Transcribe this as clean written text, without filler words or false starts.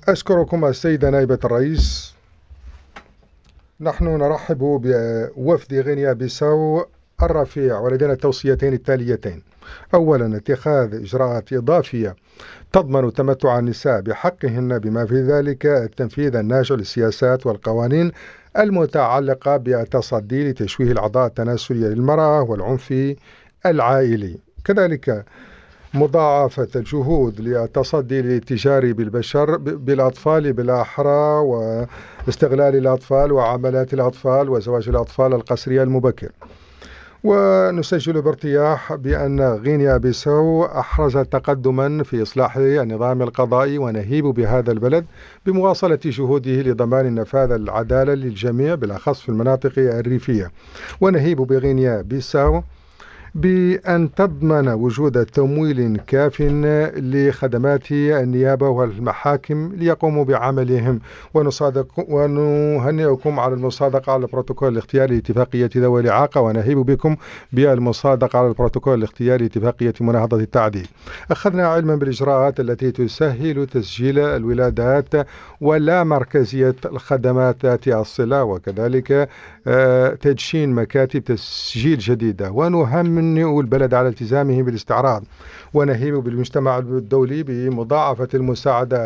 أشكركم السيدة نائبة الرئيس. نحن نرحب بوفد غينيا بيساو الرفيع، ولدينا التوصيتين التاليتين. أولا، اتخاذ إجراءات إضافية تضمن تمتع النساء بحقهن، بما في ذلك التنفيذ الناجع للسياسات والقوانين المتعلقة بالتصدي لتشويه الأعضاء التناسلية للمرأة والعنف العائلي. كذلك مضاعفة الجهود للتصدي للتجار بالأطفال بالأحرى، واستغلال الأطفال وعملات الأطفال وزواج الأطفال القسري المبكر. ونسجل بارتياح بأن غينيا بيساو أحرزت تقدما في إصلاح النظام القضائي، ونهيب بهذا البلد بمواصلة جهوده لضمان النفاذ العدالة للجميع، بالأخص في المناطق الريفية. ونهيب بغينيا بيساو بأن تضمن وجود تمويل كاف لخدمات النيابة والمحاكم ليقوموا بعملهم. ونهنئكم على المصادقة على البروتوكول الاختياري لاتفاقية ذوي الإعاقة، ونهيب بكم بالمصادقة على البروتوكول الاختياري لاتفاقية مناهضة التعدي. أخذنا علما بالإجراءات التي تسهل تسجيل الولادات ولا مركزية الخدمات ذات الصلة، وكذلك تدشين مكاتب تسجيل جديدة. ونهنئ البلد على التزامه بالاستعراض. ونهيب بالمجتمع الدولي بمضاعفة المساعدة